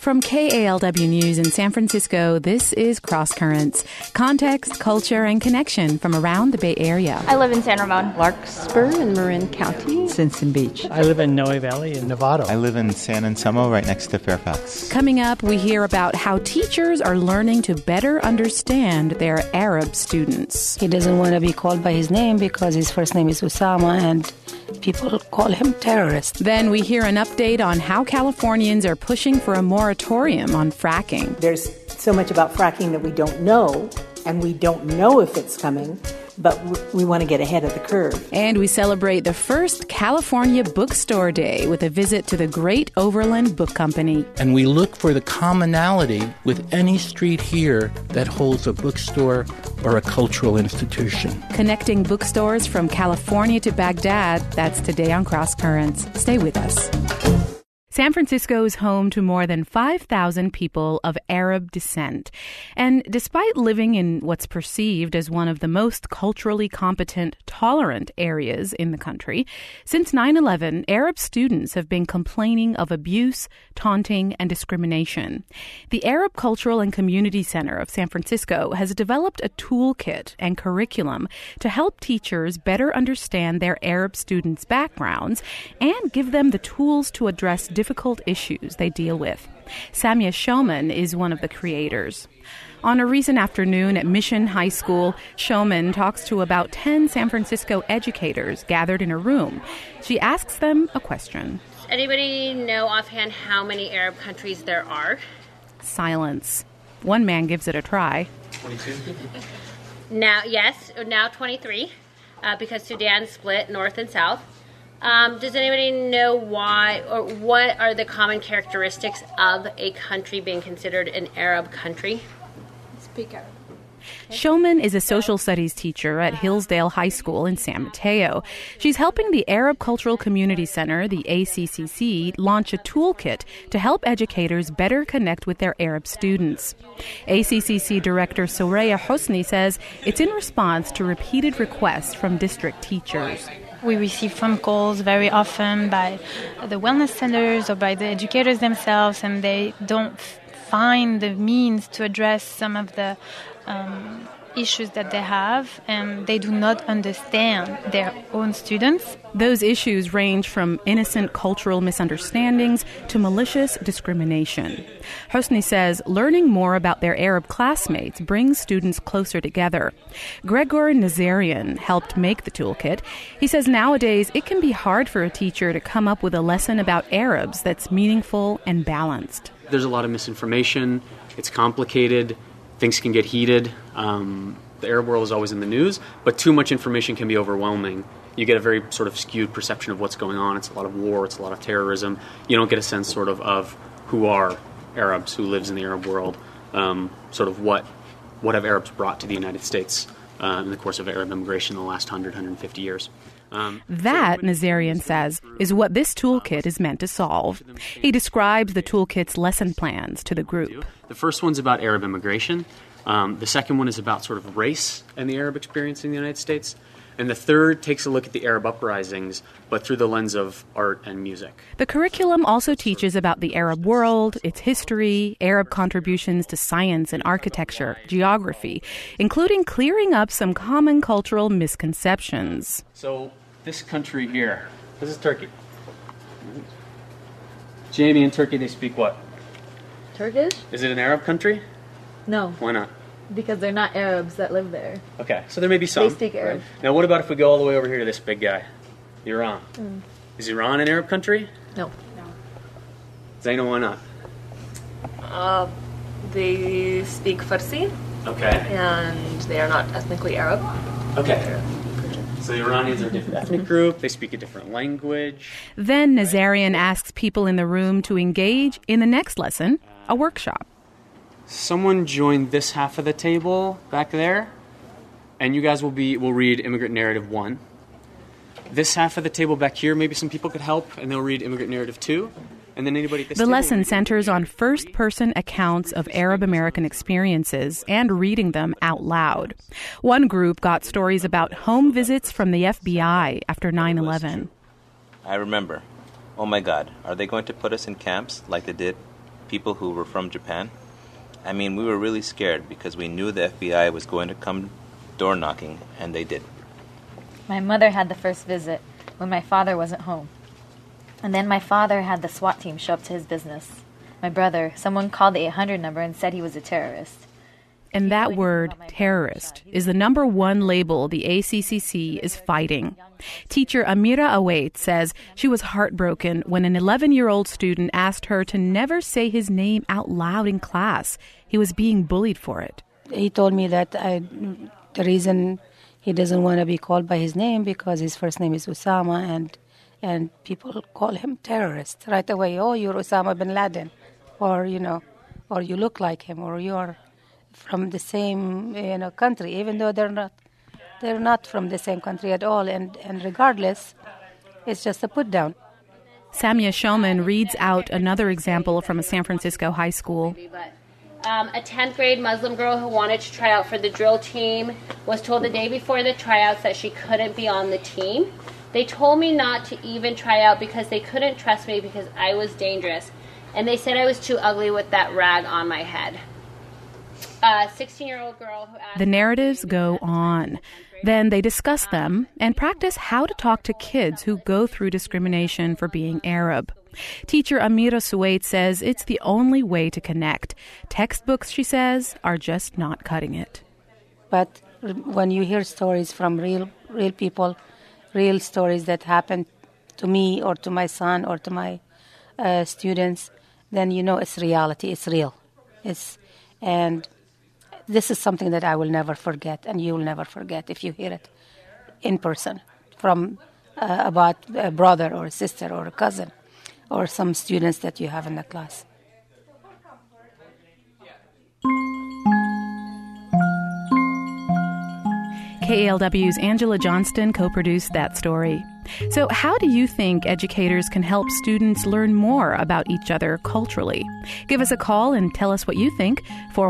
From KALW News in San Francisco, this is Cross Currents. Context, culture, and connection from around the Bay Area. I live in San Ramon. Larkspur in Marin County. Simpson Beach. I live in Noe Valley in Novato. I live in San Anselmo, right next to Fairfax. Coming up, we hear about how teachers are learning to better understand their Arab students. He doesn't want to be called by his name because his first name is Osama and people call him terrorist. Then we hear an update on how Californians are pushing for a moratorium on fracking. There's so much about fracking that we don't know, and we don't know if it's coming, but we want to get ahead of the curve. And we celebrate the first California Bookstore Day with a visit to the Great Overland Book Company. And we look for the commonality with any street here that holds a bookstore or a cultural institution. Connecting bookstores from California to Baghdad, that's today on Cross Currents. Stay with us. San Francisco is home to more than 5,000 people of Arab descent. And despite living in what's perceived as one of the most culturally competent, tolerant areas in the country, since 9/11, Arab students have been complaining of abuse, taunting, and discrimination. The Arab Cultural and Community Center of San Francisco has developed a toolkit and curriculum to help teachers better understand their Arab students' backgrounds and give them the tools to address difficult issues they deal with. Samia Showman is one of the creators. On a recent afternoon at Mission High School, Showman talks to about 10 San Francisco educators gathered in a room. She asks them a question. Does anybody know offhand how many Arab countries there are? Silence. One man gives it a try. 22? Now 23, because Sudan split north and south. Does anybody know why or what are the common characteristics of a country being considered an Arab country? Speak Arab. Showman is a social studies teacher at Hillsdale High School in San Mateo. She's helping the Arab Cultural Community Center, the ACCC, launch a toolkit to help educators better connect with their Arab students. ACCC Director Soraya Hosni says it's in response to repeated requests from district teachers. We receive phone calls very often by the wellness centers or by the educators themselves, and they don't find the means to address some of the issues that they have, and they do not understand their own students. Those issues range from innocent cultural misunderstandings to malicious discrimination. Hosni says learning more about their Arab classmates brings students closer together. Gregor Nazarian helped make the toolkit. He says nowadays it can be hard for a teacher to come up with a lesson about Arabs that's meaningful and balanced. There's a lot of misinformation. It's complicated. Things can get heated. The Arab world is always in the news, but too much information can be overwhelming. You get a very sort of skewed perception of what's going on. It's a lot of war. It's a lot of terrorism. You don't get a sense sort of who are Arabs, who lives in the Arab world, sort of what have Arabs brought to the United States in the course of Arab immigration in the last 150 years. That, Nazarian says, is what this toolkit is meant to solve. He describes the toolkit's lesson plans to the group. The first one's about Arab immigration. The second one is about sort of race and the Arab experience in the United States. And the third takes a look at the Arab uprisings, but through the lens of art and music. The curriculum also teaches about the Arab world, its history, Arab contributions to science and architecture, geography, including clearing up some common cultural misconceptions. So this country here, this is Turkey. Jamie, in Turkey they speak what? Turkish? Is it an Arab country? No. Why not? Because they're not Arabs that live there. Okay, so there may be some. They speak Arab. Right? Now what about if we go all the way over here to this big guy? Iran. Is Iran an Arab country? No. Zaina, why not? They speak Farsi. Okay. And they are not ethnically Arab. Okay. So the Iranians are a different ethnic group. They speak a different language. Then Nazarian asks people in the room to engage in the next lesson, a workshop. Someone join this half of the table back there, and you guys will read Immigrant Narrative 1. This half of the table back here, maybe some people could help, and they'll read Immigrant Narrative 2. And then anybody at this The lesson centers on first-person accounts of Arab American experiences and reading them out loud. One group got stories about home visits from the FBI after 9/11. I remember. Oh my God, are they going to put us in camps like they did people who were from Japan. I mean, we were really scared because we knew the FBI was going to come door knocking, and they did. My mother had the first visit when my father wasn't home. And then my father had the SWAT team show up to his business. My brother, someone called the 800 number and said he was a terrorist. And that word, terrorist, is the number one label the ACCC is fighting. Teacher Amira Await says she was heartbroken when an 11-year-old student asked her to never say his name out loud in class. He was being bullied for it. He told me that the reason he doesn't want to be called by his name because his first name is Osama, and people call him terrorist right away. Oh, you're Osama bin Laden, or or you look like him, or you're from the same country, even though they're not from the same country at all. And regardless, it's just a put down. Samia Showman reads out another example from a San Francisco high school. A 10th grade Muslim girl who wanted to try out for the drill team was told the day before the tryouts that she couldn't be on the team. They told me not to even try out because they couldn't trust me because I was dangerous. And they said I was too ugly with that rag on my head. A 16-year-old girl who asked... The narratives go on. Then they discuss them and practice how to talk to kids who go through discrimination for being Arab. Teacher Amira Suwait says it's the only way to connect. Textbooks, she says, are just not cutting it. But when you hear stories from real people, real stories that happened to me or to my son or to my students, then you know it's reality, it's real. And this is something that I will never forget, and you will never forget if you hear it in person from about a brother or a sister or a cousin or some students that you have in the class. KALW's Angela Johnston co-produced that story. So how do you think educators can help students learn more about each other culturally? Give us a call and tell us what you think.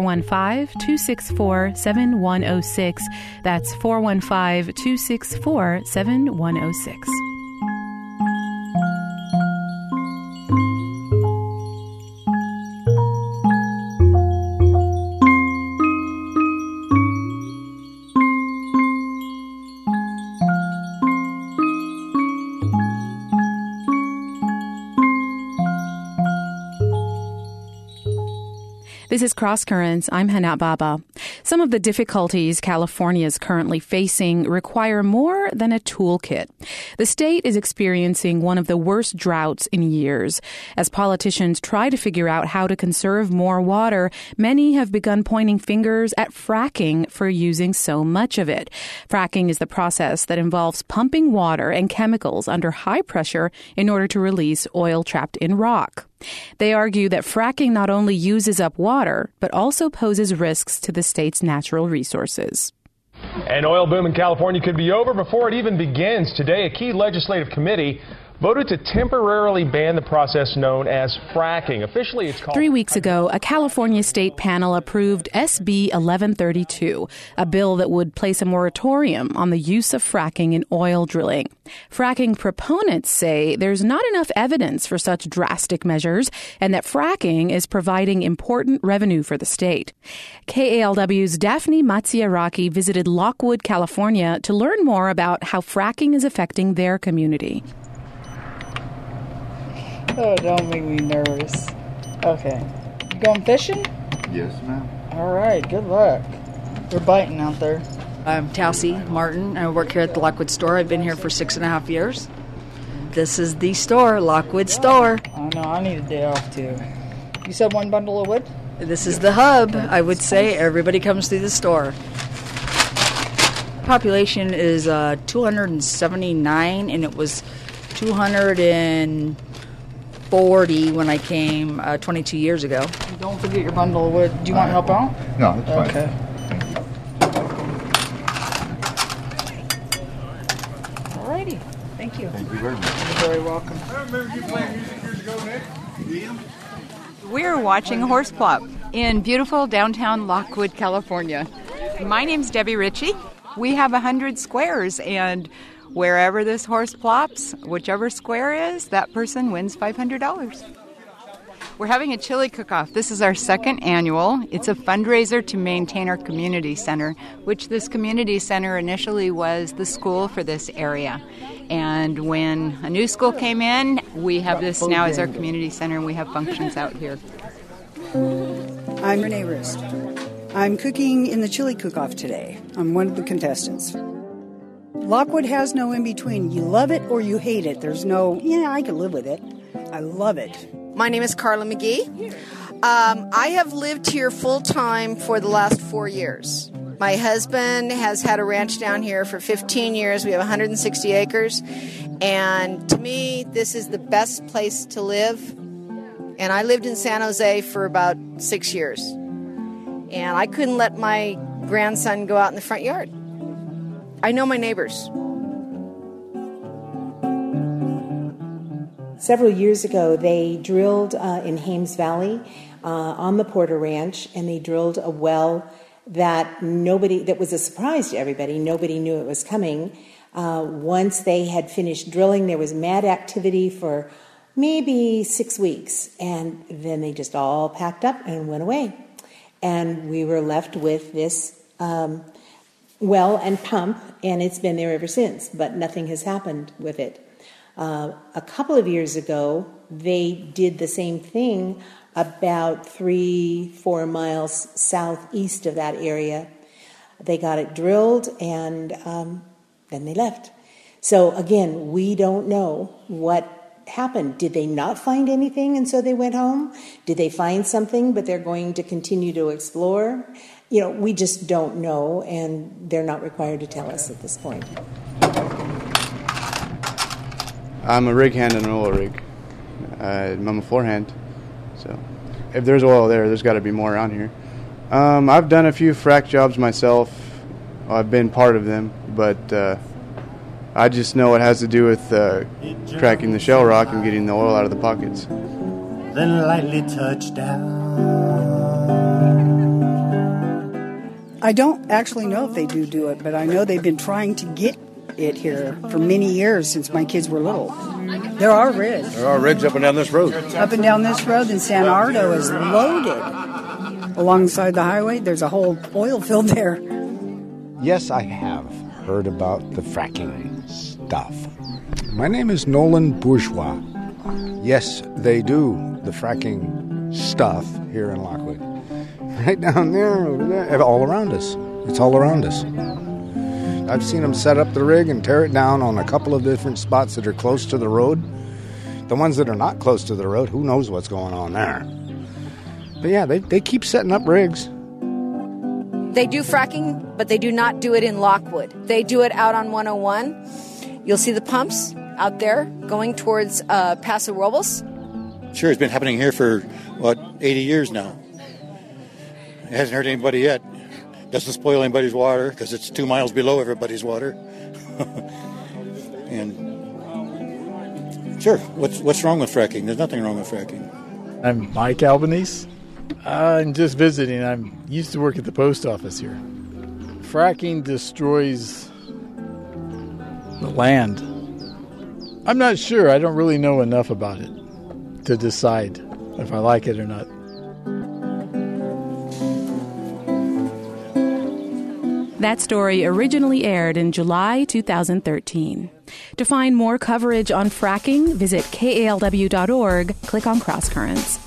415-264-7106. That's 415-264-7106. This is Cross Currents. I'm Hana Baba. Some of the difficulties California is currently facing require more than a toolkit. The state is experiencing one of the worst droughts in years. As politicians try to figure out how to conserve more water, many have begun pointing fingers at fracking for using so much of it. Fracking is the process that involves pumping water and chemicals under high pressure in order to release oil trapped in rock. They argue that fracking not only uses up water, but also poses risks to the state's natural resources. An oil boom in California could be over before it even begins. Today, a key legislative committee voted to temporarily ban the process known as fracking. Officially, it's called... 3 weeks ago, a California state panel approved SB 1132, a bill that would place a moratorium on the use of fracking in oil drilling. Fracking proponents say there's not enough evidence for such drastic measures and that fracking is providing important revenue for the state. KALW's Daphne Matsiaraki visited Lockwood, California to learn more about how fracking is affecting their community. Oh, don't make me nervous. Okay. You going fishing? Yes, ma'am. All right, good luck. They're biting out there. I'm Tausi Martin. I work here at the Lockwood store. I've been here for 6.5 years. This is the store, Lockwood Store. I know, I need a day off too. You said one bundle of wood? This is the hub. I would say everybody comes through the store. Population is 279, and it was 240 when I came 22 years ago. Don't forget your bundle of wood. Do you want to help out? No, it's fine. Okay. Alrighty. Thank you. Thank you very much. You're very welcome. I remember you playing music years ago, Nick. We're watching a horse plop in beautiful downtown Lockwood, California. My name's Debbie Ritchie. We have 100 squares, and wherever this horse plops, whichever square is, that person wins $500. We're having a chili cook-off. This is our second annual. It's a fundraiser to maintain our community center, which this community center initially was the school for this area. And when a new school came in, we have this now as our community center, and we have functions out here. I'm Renee Roost. I'm cooking in the chili cook-off today. I'm one of the contestants. Lockwood has no in-between. You love it or you hate it. There's no, I can live with it. I love it. My name is Carla McGee. I have lived here full-time for the last 4 years. My husband has had a ranch down here for 15 years. We have 160 acres. And to me, this is the best place to live. And I lived in San Jose for about 6 years. And I couldn't let my grandson go out in the front yard. I know my neighbors. Several years ago, they drilled in Hames Valley on the Porter Ranch, and they drilled a well that was a surprise to everybody. Nobody knew it was coming. Once they had finished drilling, there was mad activity for maybe 6 weeks, and then they just all packed up and went away. And we were left with this well and pump, and it's been there ever since, but nothing has happened with it. A couple of years ago, they did the same thing about 3-4 miles southeast of that area. They got it drilled, and then they left. So again, we don't know what happened. Did they not find anything and so they went home? Did they find something but they're going to continue to explore? We just don't know, and they're not required to tell us at this point. I'm a rig hand and an oil rig. I'm a forehand. So if there's oil there's got to be more around here. I've done a few frac jobs myself. I've been part of them, but I just know it has to do with cracking the shell rock and getting the oil out of the pockets. Then lightly touch down. I don't actually know if they do it, but I know they've been trying to get it here for many years since my kids were little. There are rigs. There are rigs up and down this road. Up and down this road, and San Ardo is loaded. Alongside the highway, there's a whole oil field there. Yes, I have heard about the fracking stuff. My name is Nolan Bourgeois. Yes, they do the fracking stuff here in Lockwood. Right down there, over there, all around us. It's all around us. I've seen them set up the rig and tear it down on a couple of different spots that are close to the road. The ones that are not close to the road, who knows what's going on there. But yeah, they keep setting up rigs. They do fracking, but they do not do it in Lockwood. They do it out on 101. You'll see the pumps out there going towards Paso Robles. Sure, it's been happening here for, 80 years now. It hasn't hurt anybody yet. Doesn't spoil anybody's water because it's 2 miles below everybody's water. And sure, what's wrong with fracking? There's nothing wrong with fracking. I'm Mike Albanese. I'm just visiting. I used to work at the post office here. Fracking destroys the land. I'm not sure. I don't really know enough about it to decide if I like it or not. That story originally aired in July 2013. To find more coverage on fracking, visit KALW.org, click on Cross Currents.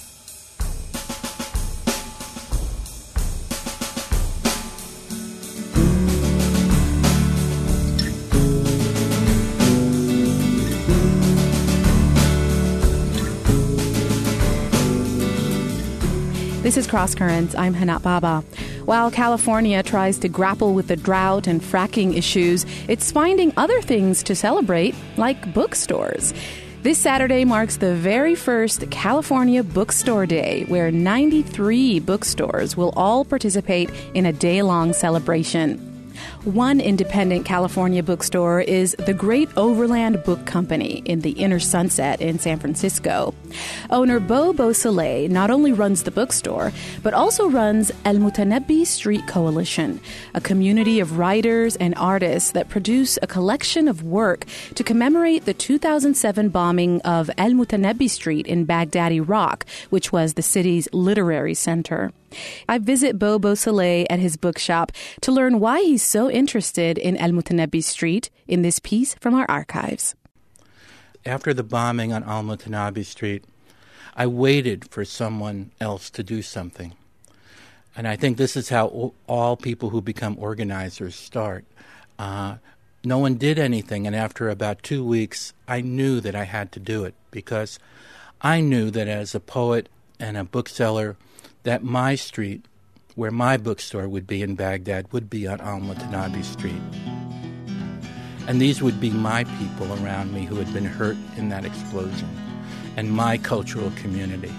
This is Cross Currents. I'm Hanat Baba. While California tries to grapple with the drought and fracking issues, it's finding other things to celebrate, like bookstores. This Saturday marks the very first California Bookstore Day, where 93 bookstores will all participate in a day-long celebration. One independent California bookstore is the Great Overland Book Company in the Inner Sunset in San Francisco. Owner Bo Beausoleil not only runs the bookstore, but also runs El Mutanabbi Street Coalition, a community of writers and artists that produce a collection of work to commemorate the 2007 bombing of El Mutanabbi Street in Baghdad, Iraq, which was the city's literary center. I visit Bo Beausoleil at his bookshop to learn why he's so interested in El Mutanabbi Street in this piece from our archives. After the bombing on Al Mutanabbi Street, I waited for someone else to do something. And I think this is how all people who become organizers start. No one did anything, and after about 2 weeks, I knew that I had to do it, because I knew that as a poet and a bookseller, that my street, where my bookstore would be in Baghdad, would be on Al Mutanabbi Street. And these would be my people around me who had been hurt in that explosion, and my cultural community.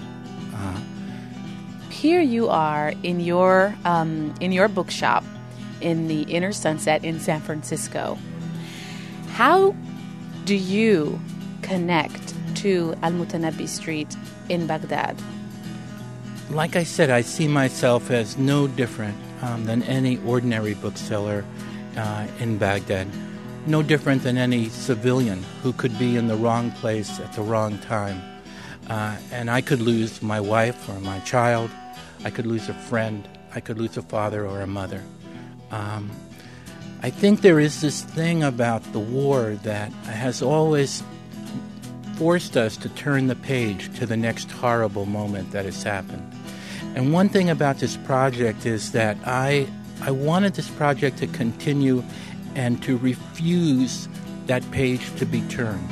Here you are in your bookshop in the Inner Sunset in San Francisco. How do you connect to Al Mutanabbi Street in Baghdad? Like I said, I see myself as no different than any ordinary bookseller in Baghdad, no different than any civilian who could be in the wrong place at the wrong time. And I could lose my wife or my child, I could lose a friend, I could lose a father or a mother. I think there is this thing about the war that has always forced us to turn the page to the next horrible moment that has happened. And one thing about this project is that I wanted this project to continue and to refuse that page to be turned.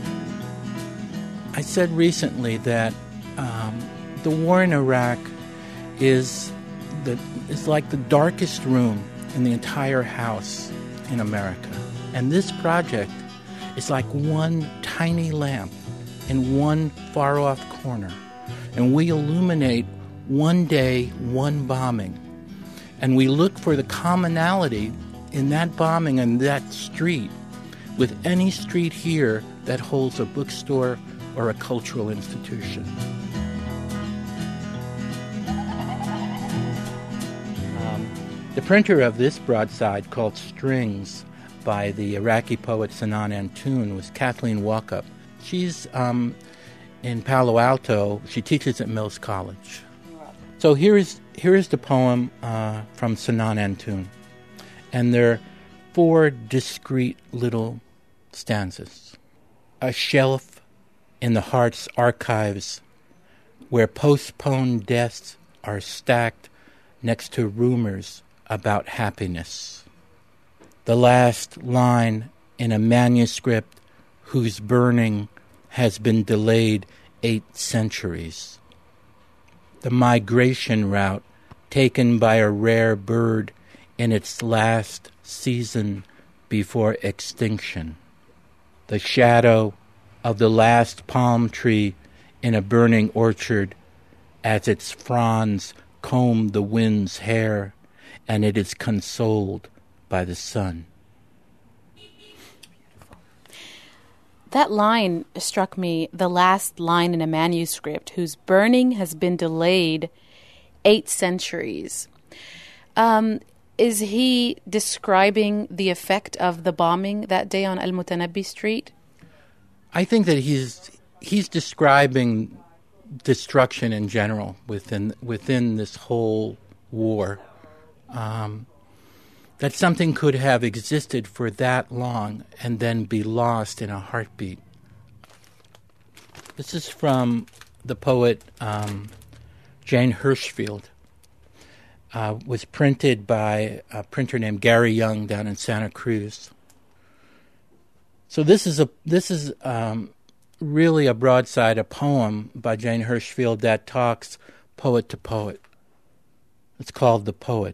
I said recently that the war in Iraq is like the darkest room in the entire house in America. And this project is like one tiny lamp in one far-off corner. And we illuminate one day, one bombing. And we look for the commonality in that bombing and that street with any street here that holds a bookstore or a cultural institution. The printer of this broadside, called Strings, by the Iraqi poet Sinan Antoon, was Kathleen Walkup. She's in Palo Alto. She teaches at Mills College. So here is the poem from Sinan Antoon. And there are 4 discrete little stanzas. A shelf in the heart's archives where postponed deaths are stacked next to rumors about happiness. The last line in a manuscript whose burning has been delayed 8 centuries. The migration route taken by a rare bird in its last season before extinction. The shadow of the last palm tree in a burning orchard as its fronds comb the wind's hair and it is consoled by the sun. That line struck me, the last line in a manuscript whose burning has been delayed 8 centuries. Is he describing the effect of the bombing that day on Al Mutanabbi Street? I think that he's describing destruction in general within this whole war. That something could have existed for that long and then be lost in a heartbeat. This is from the poet Jane Hirshfield. Was printed by a printer named Gary Young down in Santa Cruz. So this is really a broadside, a poem by Jane Hirshfield that talks poet to poet. It's called The Poet.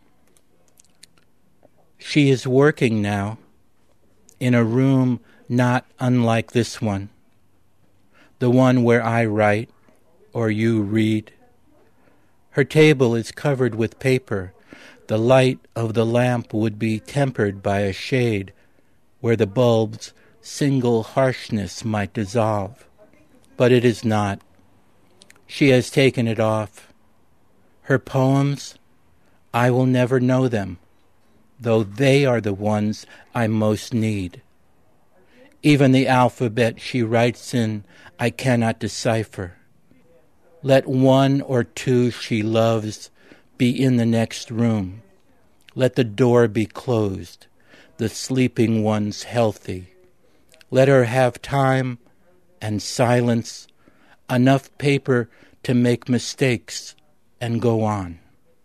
She is working now in a room not unlike this one, the one where I write or you read. Her table is covered with paper the light of the lamp would be tempered by a shade where the bulb's single harshness might dissolve. But it is not. She has taken it off. Her poems, I will never know them, though they are the ones I most need. Even the alphabet she writes in, I cannot decipher. Let one or two she loves be in the next room. Let the door be closed, the sleeping ones healthy. Let her have time and silence, enough paper to make mistakes and go on.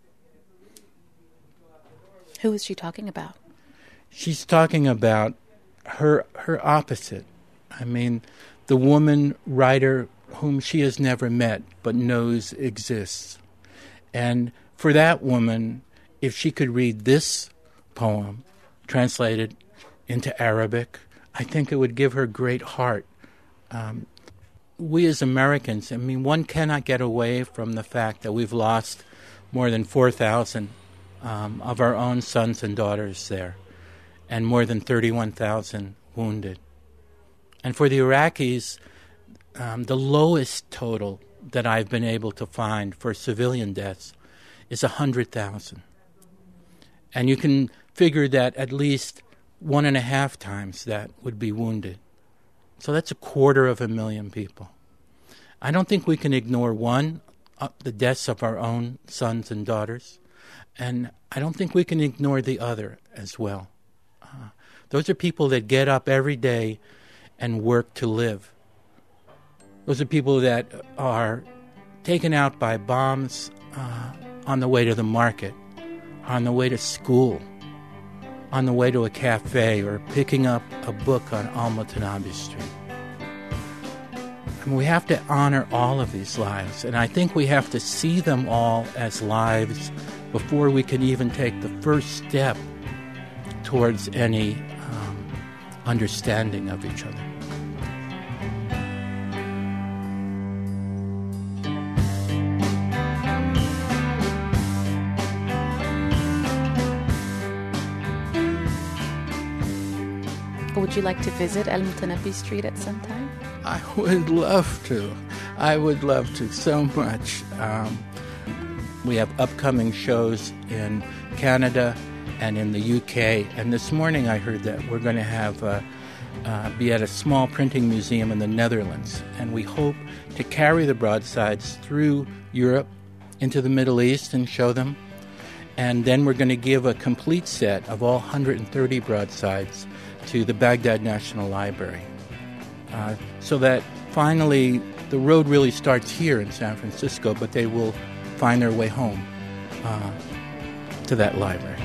Who is she talking about? She's talking about her opposite. I mean, the woman writer whom she has never met but knows exists. And for that woman, if she could read this poem translated into Arabic, I think it would give her great heart. We as Americans, I mean, one cannot get away from the fact that we've lost more than 4,000 of our own sons and daughters there, and more than 31,000 wounded. And for the Iraqis, the lowest total that I've been able to find for civilian deaths is 100,000. And you can figure that at least 1.5 times that would be wounded. So that's 250,000 people. I don't think we can ignore the deaths of our own sons and daughters, and I don't think we can ignore the other as well. Those are people that get up every day and work to live. Those are people that are taken out by bombs on the way to the market, on the way to school, on the way to a cafe, or picking up a book on Al-Mutanabi Street. And we have to honor all of these lives, and I think we have to see them all as lives before we can even take the first step towards any understanding of each other. Would you like to visit Al-Mutanabi Street at some time? I would love to. I would love to so much. We have upcoming shows in Canada and in the UK. And this morning I heard that we're going to have be at a small printing museum in the Netherlands. And we hope to carry the broadsides through Europe into the Middle East and show them. And then we're going to give a complete set of all 130 broadsides to the Baghdad National Library, so that finally the road really starts here in San Francisco, but they will find their way home to that library.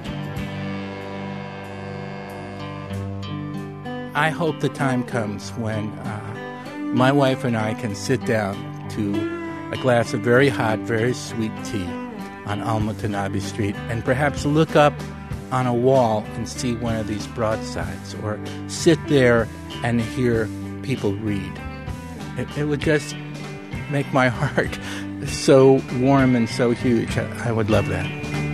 I hope the time comes when my wife and I can sit down to a glass of very hot, very sweet tea on Al-Mutanabi Street and perhaps look up on a wall and see one of these broadsides, or sit there and hear people read. It would just make my heart so warm and so huge. I would love that.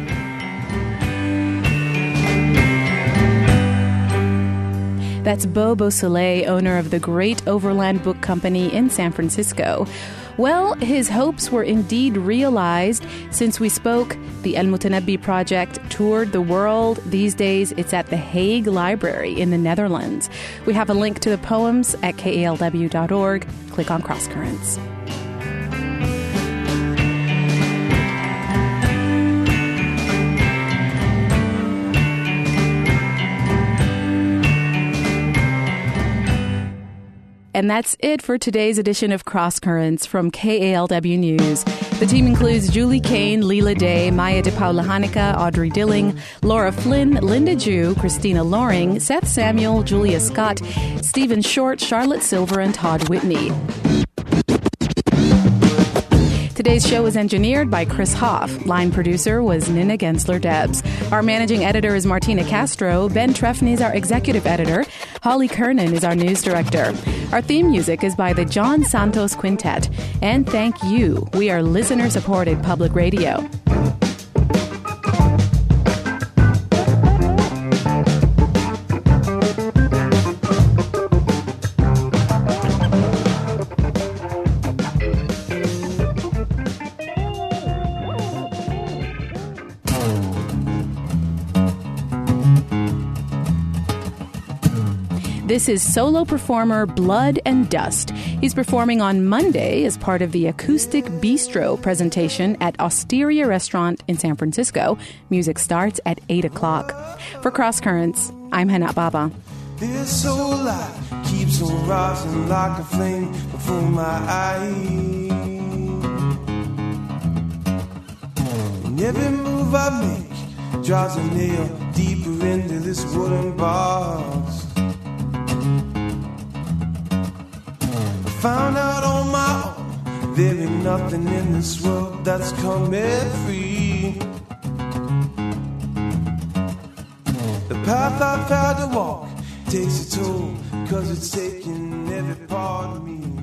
That's Beau Beausoleil, owner of the Great Overland Book Company in San Francisco. Well, his hopes were indeed realized. Since we spoke, the Al-Mutanabi Project toured the world. These days, it's at the Hague Library in the Netherlands. We have a link to the poems at kalw.org. Click on Cross Currents. And that's it for today's edition of Cross Currents from KALW News. The team includes Julie Kane, Leela Day, Maya DePaula-Hanica, Audrey Dilling, Laura Flynn, Linda Jew, Christina Loring, Seth Samuel, Julia Scott, Stephen Short, Charlotte Silver, and Todd Whitney. Today's show was engineered by Chris Hoff. Line producer was Nina Gensler-Debs. Our managing editor is Martina Castro. Ben Trefny is our executive editor. Holly Kernan is our news director. Our theme music is by the John Santos Quintet. And thank you. We are listener-supported public radio. This is solo performer Blood and Dust. He's performing on Monday as part of the Acoustic Bistro presentation at Osteria Restaurant in San Francisco. Music starts at 8 o'clock. For Cross Currents, I'm Hana Baba. This soul light keeps on rising like a flame before my eyes. And every move I make drives a nail deeper into this wooden bars. I found out on my own there ain't nothing in this world that's coming free. The path I've had to walk takes a toll, 'cause it's taking every part of me.